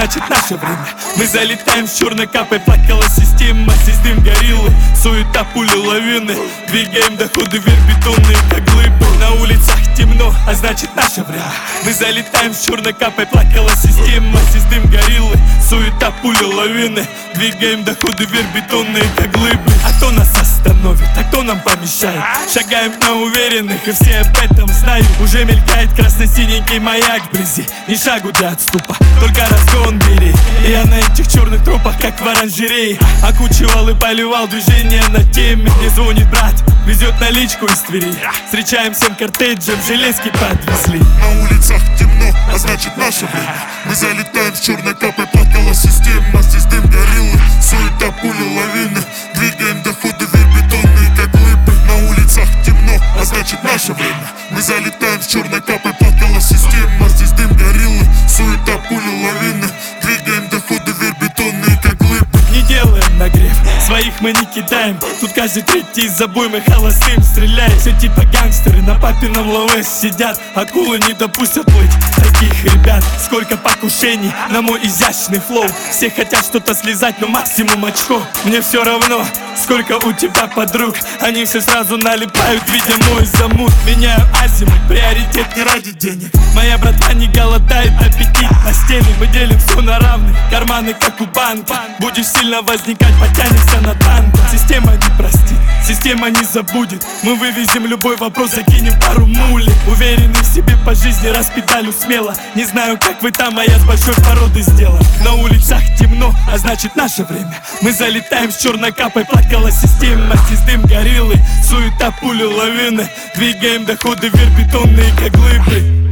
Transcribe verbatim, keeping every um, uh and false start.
значит наше время. Мы залетаем с черной капой, плакала система, здесь дым гориллы, суета, пули, лавины. Двигаем доходы вверх, бетонные как глыбы. На улицах темно, а значит наше время. Мы залетаем с черной капой, плакала система, здесь дым гориллы, суета, пули, лавины. Двигаем доходы вверх, бетонные как глыбы. А кто нас остановит, а кто нам помешает? Шагаем на уверенных, и все об этом знают. Уже мелькает красно-синенький маяк вблизи, ни шагу для отступа, только разгон бери. И я на этих черных трупах, как в оранжерее, окучивал и поливал движение на теме. Мне звонит брат, везет наличку из Твери. Встречаем всем кортеджем, железки подвезли. На улицах темно, а значит наше время. Мы залетаем с черной капой, плакала система, здесь дым гориллы, суета, пули, лавины. Двигаем доходы вверх, бетонные как глыбы. На улицах темно, а значит наше время. Мы залетаем с черной капой, плакала система, здесь дым гориллы, суета, пули, лавины. Двигаем доходы вверх, бетонные как глыбы. Не делаем нагрев, своих мы не кидаем. Тут каждый третий из обоймы холостым стреляет. Все типа гангстеры на папином ЛВС сидят. Акулы не допустят плыть таких ребят. Сколько покушений на мой изящный флоу. Все хотят что-то слезать, но максимум очко. Мне все равно, сколько у тебя подруг. Они все сразу налипают, видя мой замут. Меняю азимут, приоритет не ради денег. Моя братва не голодает, аппетит на стене. Мы делим все на равных, карманы как у банка. Будешь сильно возникать, потянешься на танк. Система не простит, система не забудет. Мы вывезем любой вопрос, закинем пару мули. Уверенный в себе по жизни, распедалю смело. Не знаю, как вы там, а я с большой породы сделан. На улицах темно, а значит наше время. Мы залетаем с черной капой, плакала система, здесь дым гориллы, суета, пули, лавины. Двигаем доходы вверх, бетонные как глыбы.